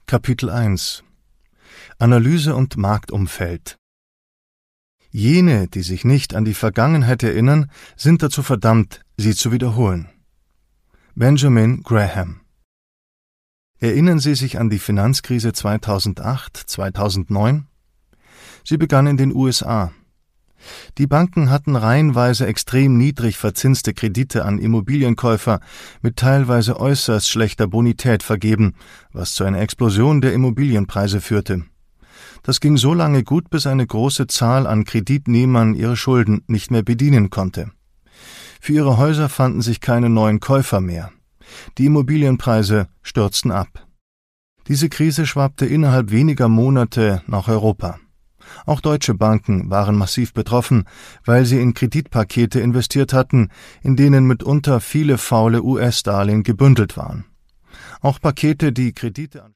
Kapitel 1 Analyse und Marktumfeld. Jene, die sich nicht an die Vergangenheit erinnern, sind dazu verdammt, sie zu wiederholen. Benjamin Graham. Erinnern Sie sich an die Finanzkrise 2008, 2009? Sie begann in den USA. Die Banken hatten reihenweise extrem niedrig verzinste Kredite an Immobilienkäufer mit teilweise äußerst schlechter Bonität vergeben, was zu einer Explosion der Immobilienpreise führte. Das ging so lange gut, bis eine große Zahl an Kreditnehmern ihre Schulden nicht mehr bedienen konnte. Für ihre Häuser fanden sich keine neuen Käufer mehr. Die Immobilienpreise stürzten ab. Diese Krise schwappte innerhalb weniger Monate nach Europa. Auch deutsche Banken waren massiv betroffen, weil sie in Kreditpakete investiert hatten, in denen mitunter viele faule US-Darlehen gebündelt waren. Auch Pakete, die Kredite